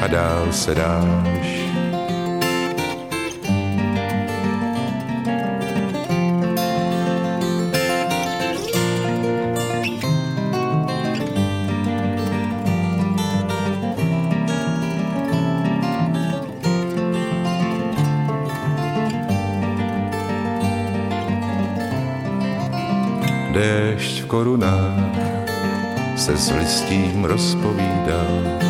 a dál se dáš. Déšť v korunách se s listím rozpovídal,